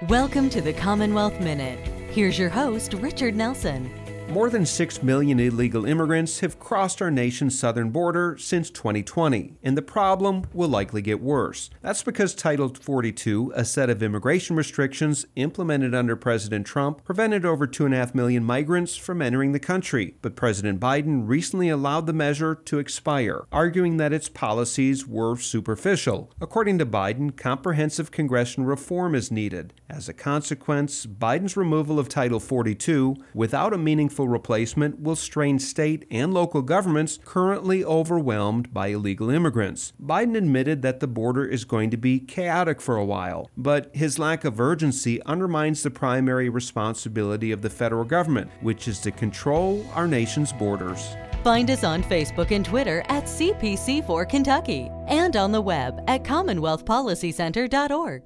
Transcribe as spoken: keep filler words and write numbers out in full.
Welcome to the Commonwealth Minute. Here's your host, Richard Nelson. More than six million illegal immigrants have crossed our nation's southern border since twenty twenty, and the problem will likely get worse. That's because Title forty-two, a set of immigration restrictions implemented under President Trump, prevented over two point five million migrants from entering the country. But President Biden recently allowed the measure to expire, arguing that its policies were superficial. According to Biden, comprehensive congressional reform is needed. As a consequence, Biden's removal of Title forty-two, without a meaningful replacement, will strain state and local governments currently overwhelmed by illegal immigrants. Biden admitted that the border is going to be chaotic for a while, but his lack of urgency undermines the primary responsibility of the federal government, which is to control our nation's borders. Find us on Facebook and Twitter at C P C four Kentucky and on the web at commonwealth policy center dot org.